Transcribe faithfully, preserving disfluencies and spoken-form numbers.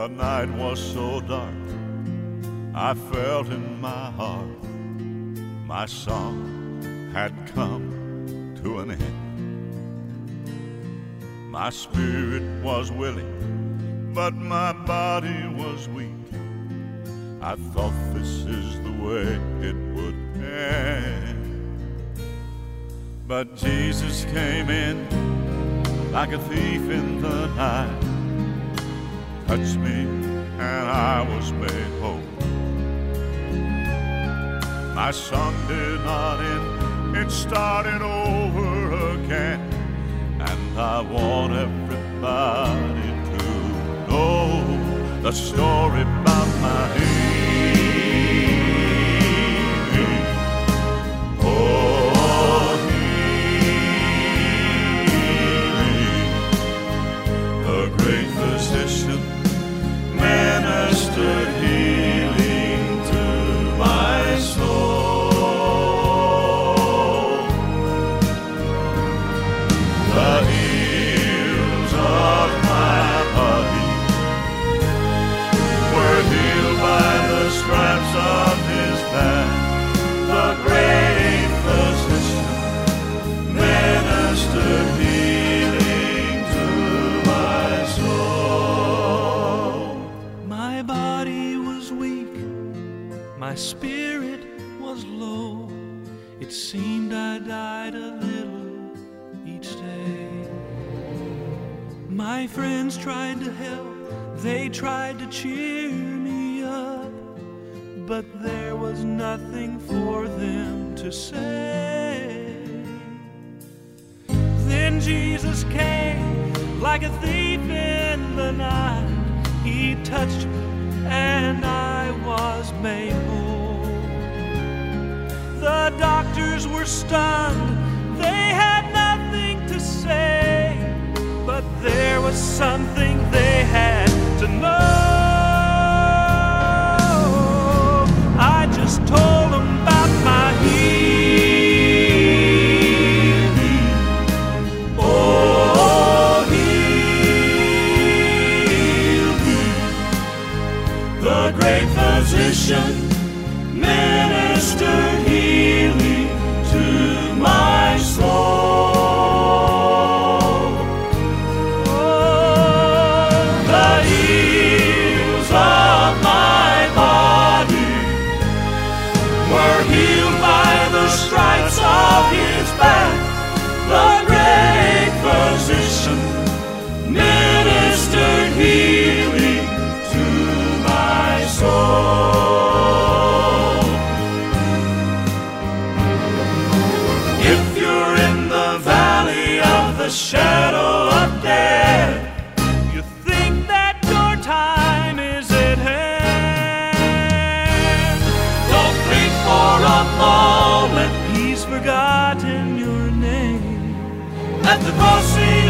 The night was so dark, I felt in my heart my song had come to an end. My spirit was willing, but my body was weak. I thought this is the way it would end. But Jesus came in like a thief in the night, touched me and I was made whole. My song did not end, it started over again, and I want everybody to know the story about my healing. Oh, healing. The great physician ministered healing to my soul. The ills of my body were healed by the stripes of his back. The great physician ministered healing to my soul. My body was weak, my spirit was low. It seemed I died a little each day. My friends tried to help, they tried to cheer me up, but there was nothing for them to say. Then Jesus came like a thief in the night. He touched me and I was made whole. The doctors were stunned, they had nothing to say, but there was something they had to know. I just told them about my healing. Oh, heal me. The great physician ministered healing to my soul. The ills of my body were healed by the stripes of his back. The great physician ministered healing to my soul. If you're in the valley of the shadow of death, you think that your time is at hand. Don't think for a moment he's forgotten your name. At the crossing